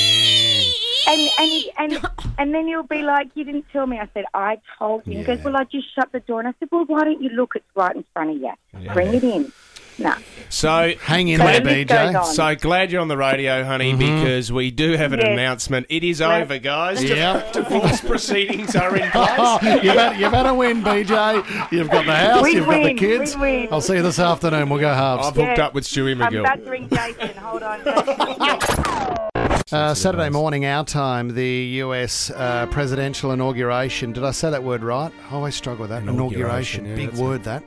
And then he'll be like, "You didn't tell me." I said, "I told you." He goes, "Well, I just shut the door." And I said, "Well, why don't you look? It's right in front of you. Bring it in." No. So hang in there, BJ. So glad you're on the radio, honey, because we do have an announcement. It is over, guys. Divorce proceedings are in place. You've had a win, BJ. You've got the house, you've got the kids. Win. I'll see you this afternoon. We'll go halves. I've hooked up with Stewie McGill. I'm battering Jason. Hold on. Saturday morning, our time, the US presidential inauguration. Did I say that word right? I always struggle with that. Inauguration. Yeah, Big word, that.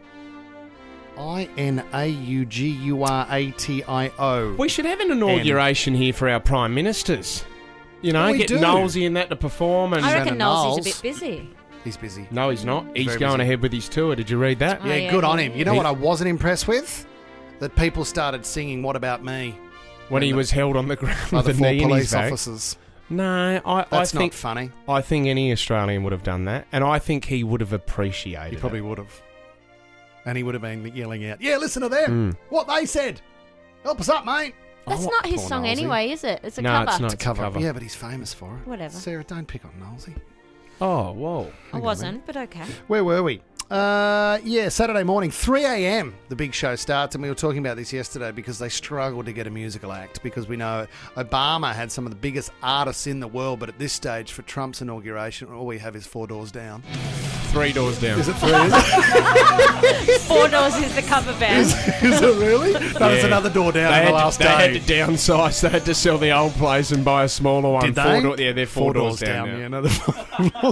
INAUGURATIO. We should have an inauguration here for our prime ministers. You know, We get do. Knowlesy in that to perform. And I reckon Knowles Knowles. is a bit busy. He's busy. No, he's not. He's Very going busy. ahead with his tour. Did you read that? Oh, Yeah, yeah, good on yeah. him. You know what I wasn't impressed with? That people started singing "What About Me" When he was held on the ground by with the a 4 knee in his police back. officers. No, I That's think not funny. I think any Australian would have done that, and I think he would have appreciated He probably it. would have. And he would have been yelling out, "Yeah, listen to them. What they said. Help us up, mate." That's Oh, not his poor song Knowlesy. anyway, is it? It's a No, cover. it's not. It's a cover. Yeah. Yeah, but he's famous for it. Whatever. Sarah, don't pick on Knowlesy. Oh, whoa. I wasn't, but okay. Where were we? Saturday morning, 3 a.m. the big show starts, and we were talking about this yesterday because they struggled to get a musical act because we know Obama had some of the biggest artists in the world, but at this stage for Trump's inauguration, all we have is 4 Doors Down. 3 doors down. Is it 3? Is it? 4 Doors is the cover band. Is it really? No, it's another door down on the last they day. had to downsize. They had to sell the old place and buy a smaller one. Did they? Yeah, they're 4 doors down. Yeah, another 4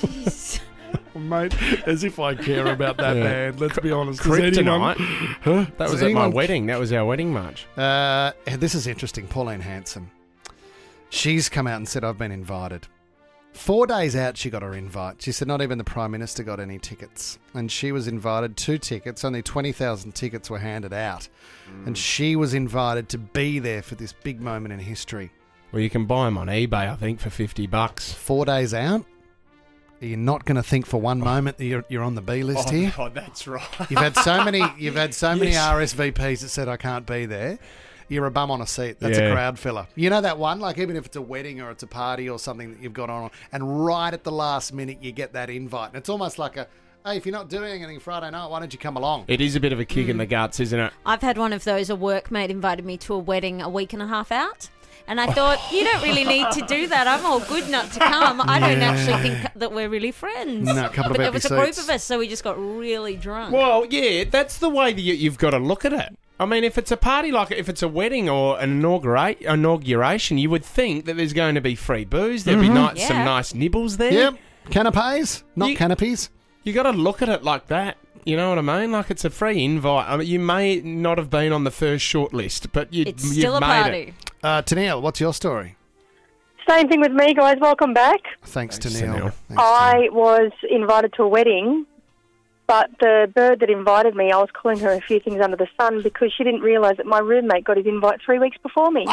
Mate, as if I care about that band. Let's be honest. Does anyone- Kryptonite. Huh? That Does was at my anyone- wedding. That was our wedding march. This is interesting. Pauline Hanson. She's come out and said, I've been invited. 4 days out, she got her invite. She said not even the Prime Minister got any tickets. And she was invited 2 tickets. Only 20,000 tickets were handed out. And she was invited to be there for this big moment in history. Well, you can buy them on eBay, I think, for $50. 4 days out? Are you not going to think for one moment that you're on the B list here? Oh, that's right. You've had so many RSVPs that said I can't be there. You're a bum on a seat. That's a crowd filler. You know that one? Like, even if it's a wedding or it's a party or something that you've got on, and right at the last minute you get that invite. And it's almost like a, hey, if you're not doing anything Friday night, why don't you come along? It is a bit of a kick in the guts, isn't it? I've had one of those. A workmate invited me to a wedding a week and a half out. And I thought, you don't really need to do that. I'm all good not to come. I don't actually think that we're really friends. No, a couple of but there empty was a group seats. of us, so we just got really drunk. Well, yeah, that's the way that you've got to look at it. I mean, if it's a party, like if it's a wedding or an inauguration, you would think that there's going to be free booze. There'd be some nice nibbles there. Yep. Canapes, not canopies. You got to look at it like that. You know what I mean? Like, it's a free invite. I mean, you may not have been on the first short list, but it's you've still a made party. it. Tennille, what's your story? Same thing with me, guys. Welcome back. Thanks, Thanks, Tennille. Tennille. I was invited to a wedding, but the bird that invited me, I was calling her a few things under the sun because she didn't realise that my roommate got his invite 3 weeks before me.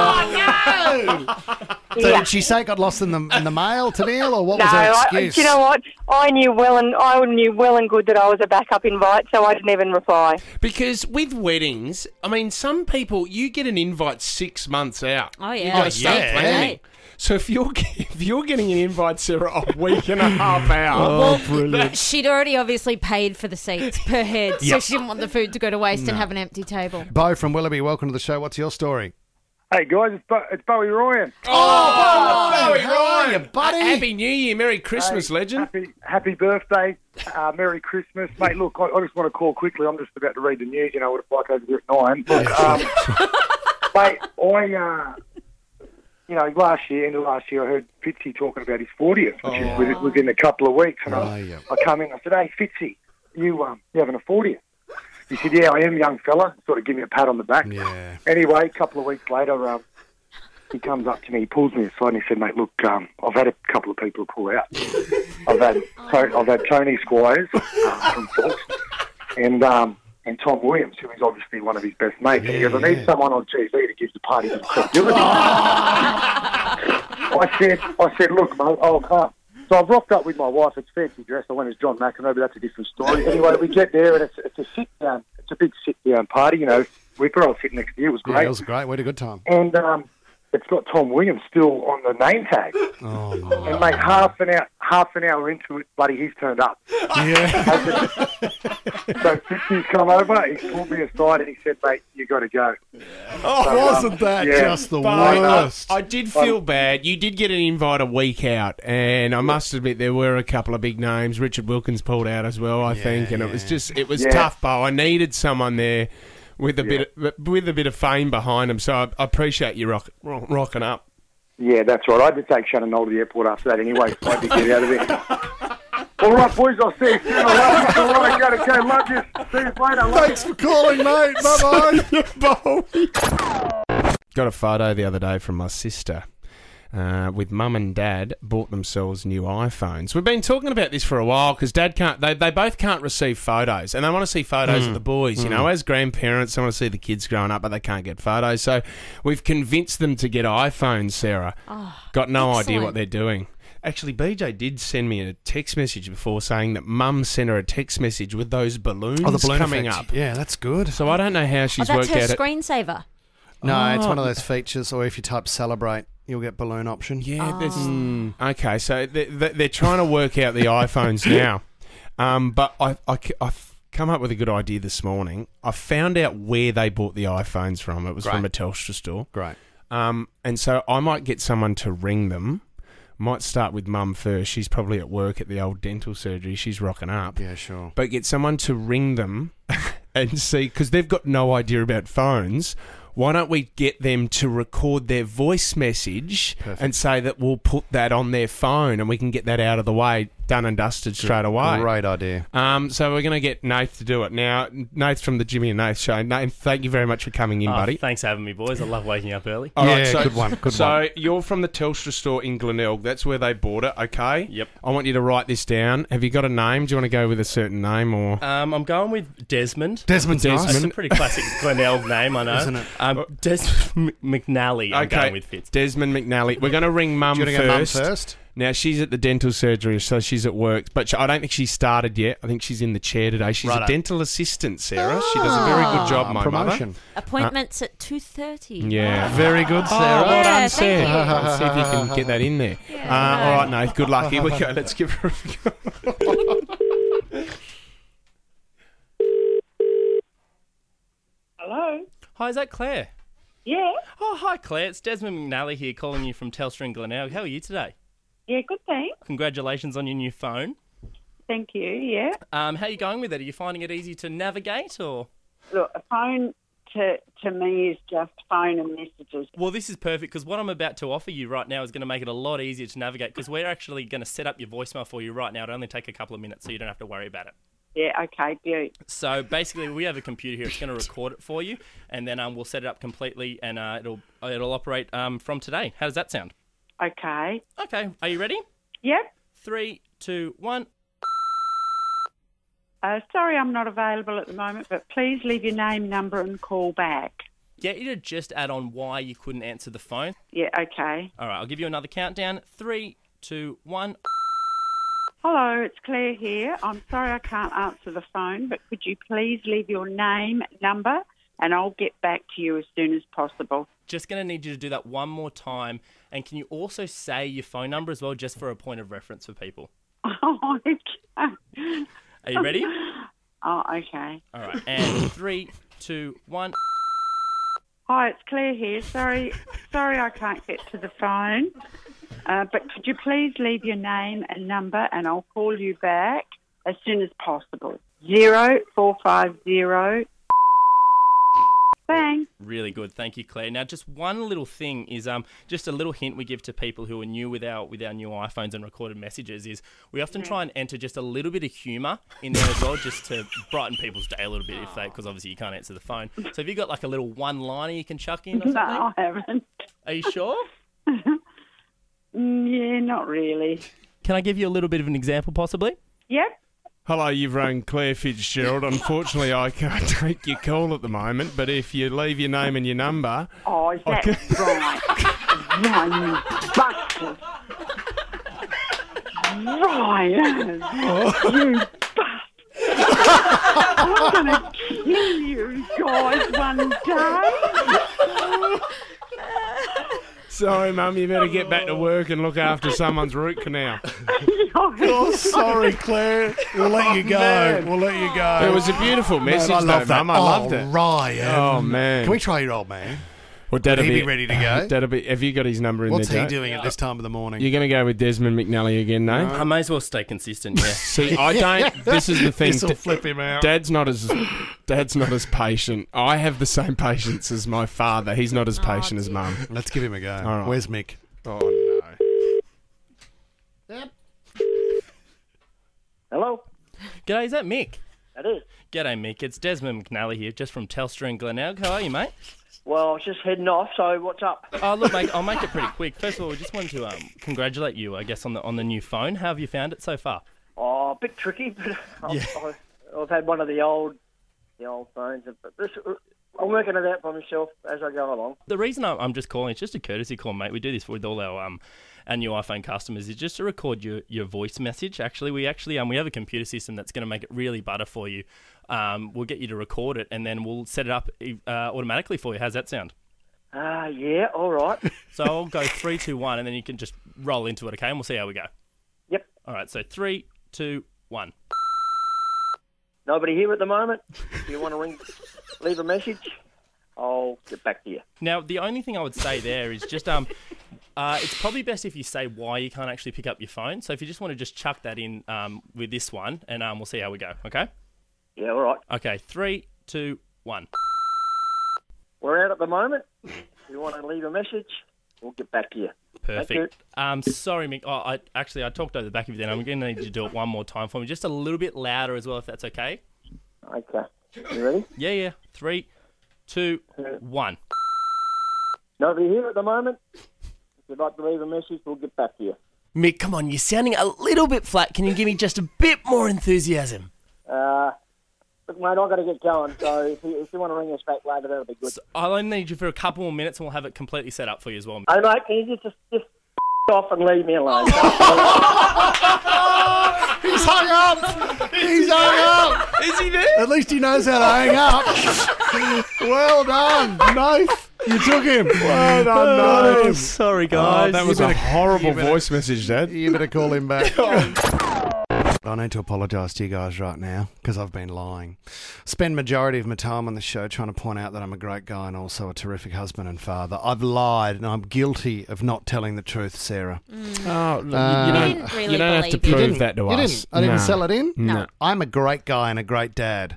Oh, no! So Yeah. did she say it got lost in the mail, Tennille, or what No, was her excuse? do you know what? I knew well and good that I was a backup invite, so I didn't even reply. Because with weddings, I mean, some people, you get an invite 6 months out. Oh, yeah. You got to start yeah. planning. So if you're getting an invite, Sarah, a week and a half out, Well, she'd already obviously paid for the seats per head, so she didn't want the food to go to waste and have an empty table. Bo from Willoughby, welcome to the show. What's your story? Hey guys, it's Bowie Ryan. Bowie Ryan, buddy. Happy New Year, Merry Christmas, legend. Happy birthday, Merry Christmas, mate. Look, I just want to call quickly. I'm just about to read the news. You know what it's like over there at 9. But, mate, last year, end of last year, I heard Fitzy talking about his 40th, which is within a couple of weeks. And I come in, I said, hey, Fitzy, you having a 40th? He said, yeah, I am, young fella. Sort of give me a pat on the back. Yeah. Anyway, a couple of weeks later, he comes up to me, he pulls me aside, and he said, mate, look, I've had a couple of people pull out. I've had Tony Squires from Fox and Tom Williams, who is obviously one of his best mates. And he goes, I need someone on TV to give the party some credibility. I said, look, mate, I'll come. So I've rocked up with my wife. It's fancy dress. I went as John McEnroe, but that's a different story. Anyway, we get there, and it's a sit-down. It's a big sit-down party. You know, Whipper, I was sitting next to you. It was great. Yeah, it was great. We had a good time. And it's got Tom Williams still on the name tag. Oh, no. And, mate, half an hour into it, buddy, he's turned up. Yeah. So Fitzy's come over, he pulled me aside, and he said, mate, you got to go. Wasn't that just the But worst? I did feel bad. You did get an invite a week out, and I must admit there were a couple of big names. Richard Wilkins pulled out as well, I think, and it was tough, Bo. I needed someone there with a bit of fame behind him, so I appreciate you rocking up. Yeah, that's right. I had to take Shannon Knoll to the airport after that anyway, so I had to get out of there. All right, boys, I'll see you soon. I love you. All right, okay, love you. See you later. Thanks for calling, mate. Bye-bye. Got a photo the other day from my sister. With mum and dad bought themselves new iPhones. We've been talking about this for a while because dad can't. They both can't receive photos, and they want to see photos of the boys. You know, as grandparents, they want to see the kids growing up, but they can't get photos. So we've convinced them to get iPhones. Sarah, got no idea what they're doing. Actually, BJ did send me a text message before saying that mum sent her a text message with those balloons coming up. Yeah, that's good. So I don't know how she's that's worked her out screensaver. No, it's one of those features, or if you type celebrate, you'll get balloon option. Yeah, there's... Okay, so they're trying to work out the iPhones now. But I've come up with a good idea this morning. I found out where they bought the iPhones from. It was from a Telstra store. Great. And so I might get someone to ring them. Might start with mum first. She's probably at work at the old dental surgery. She's rocking up. Yeah, sure. But get someone to ring them and see, because they've got no idea about phones. Why don't we get them to record their voice message and say that we'll put that on their phone and we can get that out of the way, done and dusted straight away. Great idea. So we're going to get Nath to do it. Now, Nath from the Jimmy and Nath show. Nath, thank you very much for coming in, buddy. Thanks for having me, boys. I love waking up early. All right, good one. So you're from the Telstra store in Glenelg. That's where they bought it, okay? Yep. I want you to write this down. Have you got a name? Do you want to go with a certain name or? I'm going with Desmond. Desmond's nice. It's a pretty classic Glenelg name, I know. Isn't it? Desmond McNally. I'm going with Fitz. Desmond McNally. We're going to ring Mum Do you want to go Mum first? Now, she's at the dental surgery, so she's at work. But I don't think she's started yet. I think she's in the chair today. She's a dental assistant, Sarah. She does a very good job, my promotion. mother. Appointments at 2:30. Yeah. Very good, Sarah. Well done, thank Sarah. you. I'll see if you can get that in there. All right, Nath, good luck. Here we go. Let's give her a go. Hello? Hi, is that Claire? Yeah? Oh, hi, Claire. It's Desmond McNally here calling you from Telstra in Glenelg. How are you today? Yeah, good, thanks. Congratulations on your new phone. Thank you, yeah. How are you going with it? Are you finding it easy to navigate or...? Look, a phone to me is just phone and messages. Well, this is perfect because what I'm about to offer you right now is going to make it a lot easier to navigate because we're actually going to set up your voicemail for you right now. It'll only take a couple of minutes so you don't have to worry about it. Yeah, okay, beaut. So basically, we have a computer here. It's going to record it for you, and then we'll set it up completely, and it'll operate from today. How does that sound? Okay. Okay. Are you ready? Yep. 3, 2, 1. Sorry I'm not available at the moment, but please leave your name, number and call back. Get you to just add on why you couldn't answer the phone. Yeah, okay. All right, I'll give you another countdown. 3, 2, 1. Hello, it's Claire here. I'm sorry I can't answer the phone, but could you please leave your name, number, and I'll get back to you as soon as possible. Just going to need you to do that one more time. And can you also say your phone number as well, just for a point of reference for people? Oh, okay. Are you ready? Oh, okay. All right, and 3, 2, 1. Hi, it's Claire here. Sorry I can't get to the phone. But could you please leave your name and number and I'll call you back as soon as possible. 0450. Thanks. Really good. Thank you, Claire. Now, just one little thing is just a little hint we give to people who are new with our new iPhones and recorded messages is we often try and enter just a little bit of humour in there as well, just to brighten people's day a little bit, because obviously you can't answer the phone. So have you got like a little one-liner you can chuck in or something? No, I haven't. Are you sure? Yeah, not really. Can I give you a little bit of an example, possibly? Yep. Hello, you've rang Claire Fitzgerald. Unfortunately, I can't take your call at the moment, but if you leave your name and your number... Oh, is that right? Right, you bastard. Right. You bastard. I'm going to kill you guys one day. Sorry, Mum, you better get back to work and look after someone's root canal. Oh, sorry, Claire. We'll let you go. Man. We'll let you go. It was a beautiful message, I love that. Mum. I loved it. Ryan. Oh, man. Can we try your old man? Well, Dad'll Would he be ready to go? Have you got his number in What's there, he Joe? doing at this time of the morning? You're going to go with Desmond McNally again, no? I may as well stay consistent, yeah. See, I don't... This is the thing. This'll flip him out. Dad's not as patient. I have the same patience as my father. He's not as patient as Mum. Let's give him a go. All right. Where's Mick? Oh, no. Yep. Hello? G'day, is that Mick? It is. G'day, Mick. It's Desmond McNally here, just from Telstra and Glenelg. How are you, mate? Well, I was just heading off, so what's up? Oh, look, mate, I'll make it pretty quick. First of all, we just wanted to congratulate you, I guess, on the new phone. How have you found it so far? Oh, a bit tricky, but I've had one of the old phones. But I'm working it out for myself as I go along. The reason I'm just calling, it's just a courtesy call, mate. We do this with all our new iPhone customers, is just to record your voice message. Actually, we have a computer system that's going to make it really butter for you. We'll get you to record it, and then we'll set it up automatically for you. How's that sound? Yeah, all right. So I'll go 3, 2, 1, and then you can just roll into it, okay? And we'll see how we go. Yep. All right, so 3, 2, 1. Nobody here at the moment. If you want to leave a message, I'll get back to you. Now, the only thing I would say there is just it's probably best if you say why you can't actually pick up your phone. So if you just want to just chuck that in with this one, and we'll see how we go, okay? Yeah, all right. Okay, 3, 2, 1. We're out at the moment. If you want to leave a message, we'll get back to you. Perfect. Sorry, Mick. I talked over the back of you then. I'm going to need you to do it one more time for me. Just a little bit louder as well, if that's okay. Okay. You ready? Yeah. 3, 2, 1. Nobody here at the moment. If you'd like to leave a message, we'll get back to you. Mick, come on. You're sounding a little bit flat. Can you give me just a bit more enthusiasm? Look, mate, I've got to get going, so if you want to ring us back later, that'll be good. So I'll only need you for a couple more minutes, and we'll have it completely set up for you as well. Hey, mate, can you just off and leave me alone? He's hung up! He's hung up! Is he there? At least he knows how to hang up. Well done, Nath. You took him. Well done, Nath. Sorry, guys. That was a horrible voice message, Dad. You better call him back. I need to apologise to you guys right now because I've been lying. Spend majority of my time on the show trying to point out that I'm a great guy and also a terrific husband and father. I've lied and I'm guilty of not telling the truth, Sarah. Oh, you don't have to prove that to us. I didn't sell it in? No. I'm a great guy and a great dad.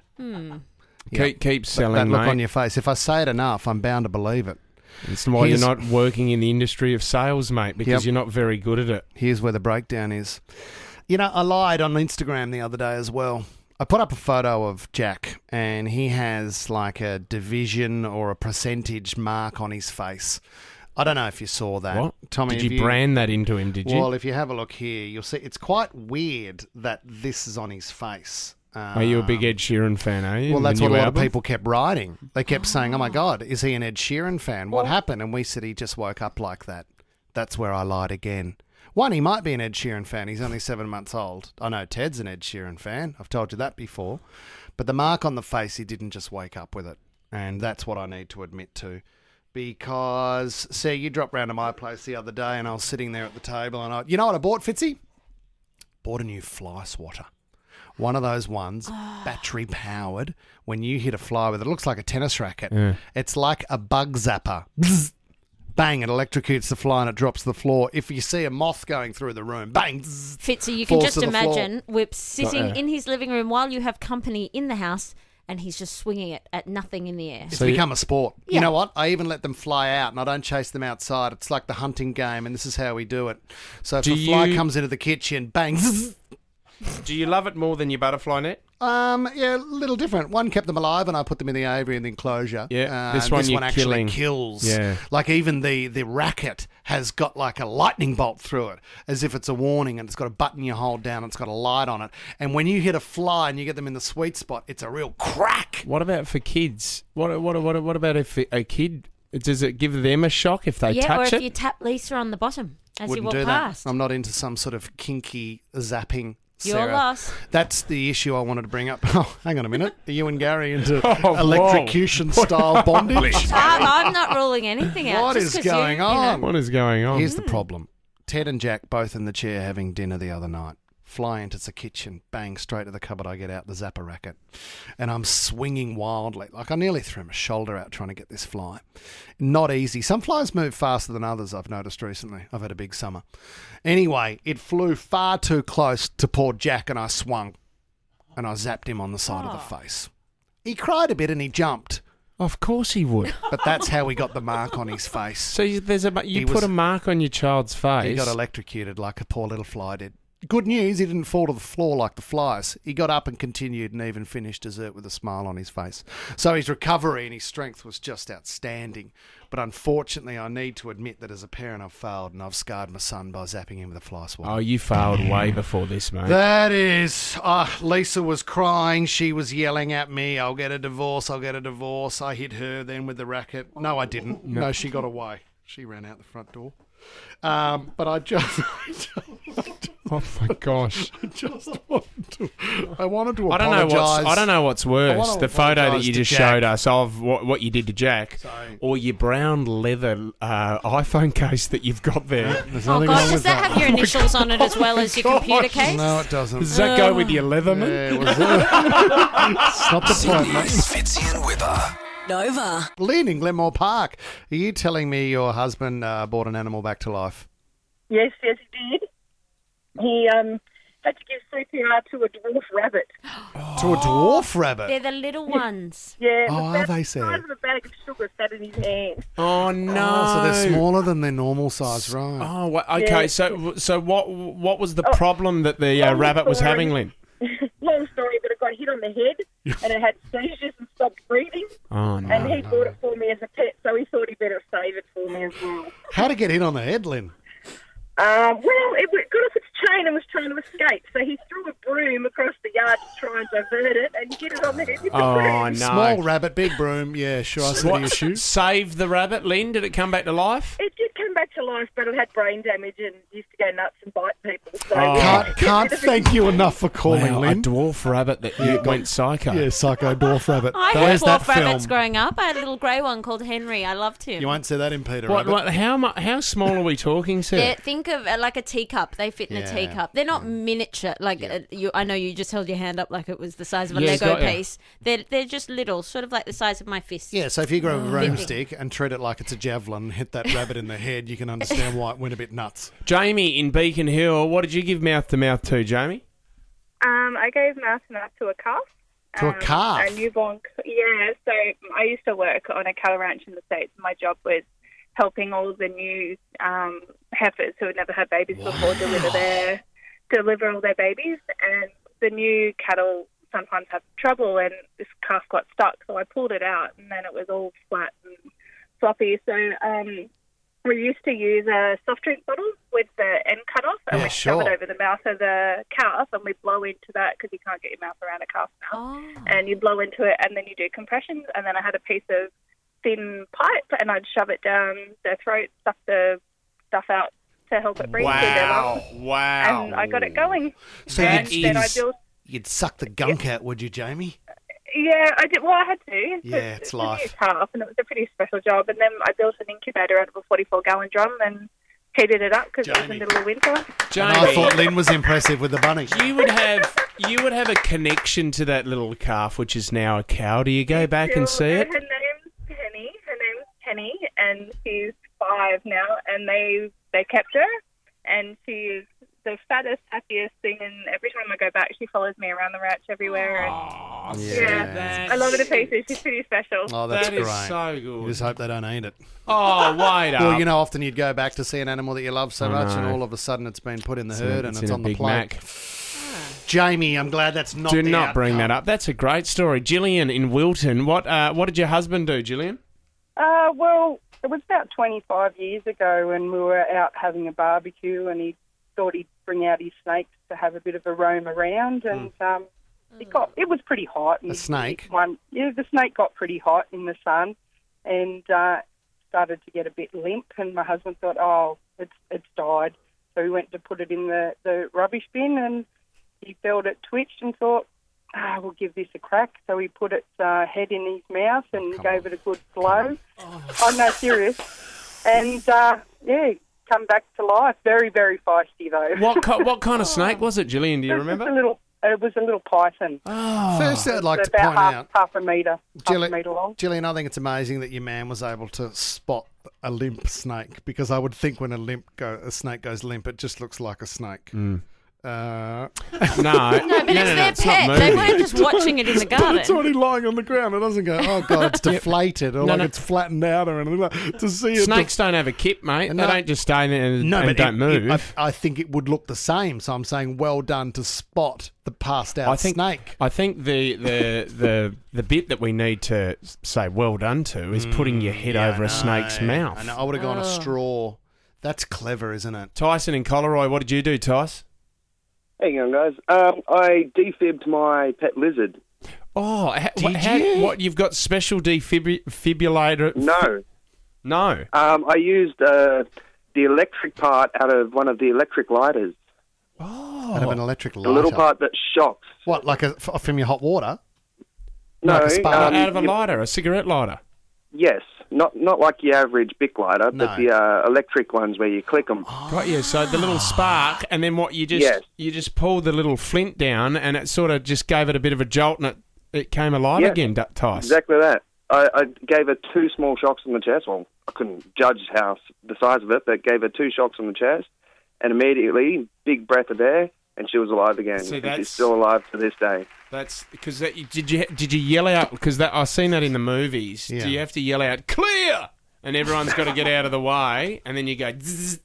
Keep selling, that look mate. on your face. If I say it enough, I'm bound to believe it. It's why you're not working in the industry of sales, mate, because you're not very good at it. Here's where the breakdown is. You know, I lied on Instagram the other day as well. I put up a photo of Jack, and he has like a division or a percentage mark on his face. I don't know if you saw that. What? Tommy, did you brand that into him, did you? Well, if you have a look here, you'll see it's quite weird that this is on his face. Are you a big Ed Sheeran fan, are you? Well, that's what a lot of people kept writing. They kept saying, oh my God, is he an Ed Sheeran fan? What happened? And we said he just woke up like that. That's where I lied again. One, he might be an Ed Sheeran fan. He's only 7 months old. I know Ted's an Ed Sheeran fan. I've told you that before. But the mark on the face, he didn't just wake up with it. And that's what I need to admit to. Because, see, you dropped round to my place the other day and I was sitting there at the table and you know what I bought, Fitzy? Bought a new fly swatter. One of those ones, battery powered. When you hit a fly with it, it looks like a tennis racket. Yeah. It's like a bug zapper. Bzz. Bang, it electrocutes the fly and it drops to the floor. If you see a moth going through the room, bang, zzz, Fitzy, you can falls just to the imagine floor. Whip sitting in his living room while you have company in the house and he's just swinging it at nothing in the air. It's become a sport. Yeah. You know what? I even let them fly out and I don't chase them outside. It's like the hunting game and this is how we do it. So if a fly comes into the kitchen, bang, zzz. Do you love it more than your butterfly net? Yeah, a little different. One kept them alive and I put them in the aviary in the enclosure. Yeah, this one actually kills. Yeah. Like even the racket has got like a lightning bolt through it, as if it's a warning, and it's got a button you hold down and it's got a light on it. And when you hit a fly and you get them in the sweet spot, it's a real crack. What about for kids? What about if a kid, does it give them a shock if they touch it? Yeah, or if you tap Lisa on the bottom as Wouldn't you walk do past. that. I'm not into some sort of kinky zapping. Your Sarah. loss. That's the issue I wanted to bring up. Oh, hang on a minute. Are you and Gary into electrocution-style bondage? I'm not ruling anything out. What is going on? What is going on? Here's the problem. Ted and Jack both in the chair having dinner the other night. Fly into the kitchen, bang, straight to the cupboard. I get out the zapper racket. And I'm swinging wildly. Like I nearly threw my shoulder out trying to get this fly. Not easy. Some flies move faster than others, I've noticed recently. I've had a big summer. Anyway, it flew far too close to poor Jack and I swung. And I zapped him on the side of the face. He cried a bit and he jumped. Of course he would. But that's how he got the mark on his face. So you put a mark on your child's face. He got electrocuted like a poor little fly did. Good news, he didn't fall to the floor like the flies. He got up and continued and even finished dessert with a smile on his face. So his recovery and his strength was just outstanding. But unfortunately, I need to admit that as a parent, I've failed and I've scarred my son by zapping him with a fly swatter. Oh, you failed way before this, mate. That is... Lisa was crying. She was yelling at me, I'll get a divorce, I'll get a divorce. I hit her then with the racket. No, I didn't. No, she got away. She ran out the front door. But I just... Oh my gosh! I wanted to apologise. I don't know what's worse: the photo that you just showed us of what you did to Jack, or your brown leather iPhone case that you've got there. Oh God, does that have your initials on it as well as your computer case? No, it doesn't. Does that go with your Leatherman? It's not the point, mate. Fitzy and Whipper. Nova. Lynn in Glenmore Park. Are you telling me your husband brought an animal back to life? Yes, he did. He had to give CPR to a dwarf rabbit. To a dwarf rabbit? They're the little ones. Yeah. Oh, are they, The Sam? size of a bag of sugar sat in his hand. Oh no! Oh, so they're smaller than their normal size, right? Oh, well, okay. Yeah. So what was the problem that the rabbit was having, Lynn? Long story, but it got hit on the head and it had seizures and stopped breathing. Oh no! And he bought it for me as a pet, so he thought he better save it for me as well. How'd it get hit on the head, Lynn? Well, it got off its chain and was trying to escape, so he threw a broom across the yard to try and divert it, and hit it on the head with the broom. Oh no! Small rabbit, big broom. Yeah, sure. I see your shoe. Saved the rabbit, Lynn? Did it come back to life? It did come back to life, but it had brain damage and used to go nuts and bite people. So Can't thank you enough for calling, Wow, Lynn. a dwarf rabbit that went psycho. Yeah, psycho dwarf rabbit. I had Where's that dwarf rabbits film? growing up. I had a little grey one called Henry. I loved him. You won't see that in Peter What? Rabbit. How small are we talking, sir? Think of like a teacup. They fit in a teacup. They're not miniature. Like I know you just held your hand up like it was the size of a Lego piece. They're just little, sort of like the size of my fist. Yeah, so if you grab a broomstick and treat it like it's a javelin, hit that rabbit in the head, you can understand why it went a bit nuts. Jamie in Beacon Hill, what did you give mouth to mouth to, Jamie? I gave mouth to mouth to a calf. To a calf? A newborn. Yeah, so I used to work on a cattle ranch in the States. My job was helping all of the new heifers who had never had babies before deliver all their babies. And the new cattle sometimes have trouble, and this calf got stuck, so I pulled it out, and then it was all flat and floppy. So we used to use a soft drink bottle with the end cut off, and we shove it over the mouth of the calf, and we blow into that because you can't get your mouth around a calf's mouth. And you blow into it, and then you do compressions, and then I had a piece of thin pipe, and I'd shove it down their throat, suck the stuff out to help it breathe through their lungs. Wow. And I got it going. So and then I built... you'd suck the gunk out, would you, Jamie? Yeah, I did. Well, I had to. Yeah, it's life. It's half, and it was a pretty special job. And then I built an incubator out of a 44-gallon drum and heated it up because it was in the middle of winter. And I thought Lynn was impressive with the bunny. You would have a connection to that little calf, which is now a cow. Do you go back and see it? Her name's Penny, and she's 5 now. And they kept her, and she's the fattest, happiest thing, and every time I go back, she follows me around the ranch everywhere. And I love her to pieces. She's pretty special. Oh, that's That is great. so good. You just hope they don't eat it. Oh, wait up. Well, you know, often you'd go back to see an animal that you love so much, and know. all of a sudden it's been put in the It's herd in- and it's it's in a on the Big plate. Mac. Jamie, I'm glad that's not Do the not bring outcome. that up. That's a great story. Gillian in Wilton, what did your husband do, Gillian? Well, it was about 25 years ago when we were out having a barbecue, and he thought he'd bring out his snakes to have a bit of a roam around, and it was pretty hot. And A snake? The snake got pretty hot in the sun and started to get a bit limp, and my husband thought, oh, it's died. So he went to put it in the rubbish bin, and he felt it twitched and thought, we'll give this a crack. So he put its head in his mouth and gave it a good blow. Oh, no, serious. And, come back to life. Very, very feisty, though. What kind of snake was it, Gillian? Do you remember? It was a little python. First, I'd like to about point out, half a metre long. Gillian, I think it's amazing that your man was able to spot a limp snake, because I would think when a snake goes limp, it just looks like a snake. No, No, but it's their pet. They weren't just watching it in the garden. It's already lying on the ground. It doesn't go, oh, God, it's deflated or it's flattened out or anything. To see it. Snakes don't have a kip, mate. They don't just stay there and don't move. I think it would look the same. So I'm saying well done to spot the passed out snake. I think the bit that we need to say well done to is putting your head over a snake's mouth. I know. I would have gone a straw. That's clever, isn't it? Tyson in Coleroy, what did you do, Tyson? How you going, guys? I defibbed my pet lizard. Oh, what? You've got special defibrillator? No. I used the electric part out of one of the electric lighters. Oh. Out of an electric lighter? The little part that shocks. What, like from your hot water? No. Like a spark? Out of a lighter, a cigarette lighter? Yes. Not like your average Bic lighter, but the electric ones where you click them. Got you. So the little spark, and then what? You just pulled the little flint down, and it sort of just gave it a bit of a jolt, and it came alive again. Tyson. Exactly that. I gave her 2 small shocks on the chest. Well, I couldn't judge the size of it, but gave her 2 shocks on the chest, and immediately big breath of air, and she was alive again. See, and she's still alive to this day. That's because did you yell out? Because I've seen that in the movies. Yeah. Do you have to yell out clear? And everyone's got to get out of the way, and then you go. Zzz.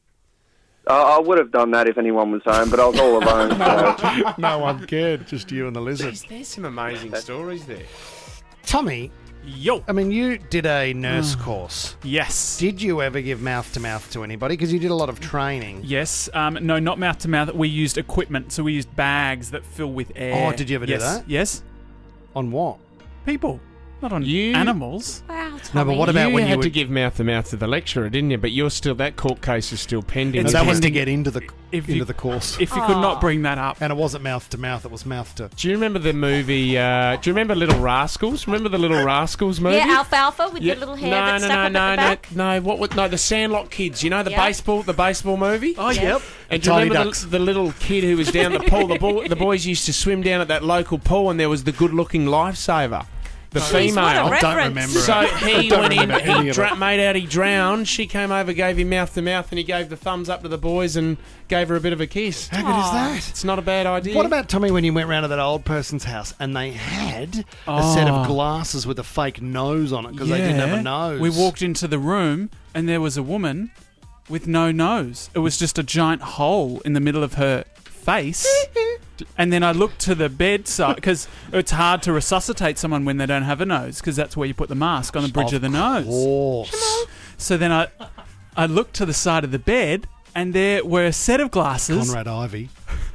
I would have done that if anyone was home, but I was all alone. So. No one cared, just you and the lizard. There's some amazing stories there. Tommy, yo. I mean, you did a nurse course. Yes. Did you ever give mouth-to-mouth to anybody? Because you did a lot of training. Yes. No, not mouth-to-mouth. We used equipment, so we used bags that fill with air. Oh, did you ever do that? Yes. On what? People. Not on animals. Wow, No, but what about when you had to give mouth-to-mouth to the lecturer, didn't you? But that court case is still pending. No, that was to get into the course. If you could not bring that up. And it wasn't mouth-to-mouth, it was mouth-to... Do you remember the movie... do you remember Little Rascals? Remember the Little Rascals movie? Yeah, Alfalfa with the little hair that stuck up at the back? No, the Sandlot Kids. You know the baseball movie? Oh, yep. And do you remember the little kid who was down the pool? The boys used to swim down at that local pool, and there was the good-looking lifesaver. The female. I don't remember. So he went in, made out he drowned. She came over, gave him mouth to mouth, and he gave the thumbs up to the boys and gave her a bit of a kiss. How good is that? It's not a bad idea. What about, Tommy, when you went round to that old person's house and they had a set of glasses with a fake nose on it because they didn't have a nose? We walked into the room and there was a woman with no nose. It was just a giant hole in the middle of her face. And then I looked to the bedside because it's hard to resuscitate someone when they don't have a nose because that's where you put the mask on the bridge of the nose. Course. So then I looked to the side of the bed and there were a set of glasses. Conrad Ivy.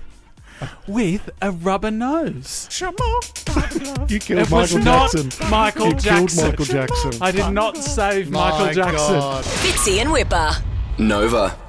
With a rubber nose. You killed it Michael was Jackson. Not Michael you Jackson. Killed Michael Jackson. I did not save Michael Jackson. Fitzy and Whipper. Nova.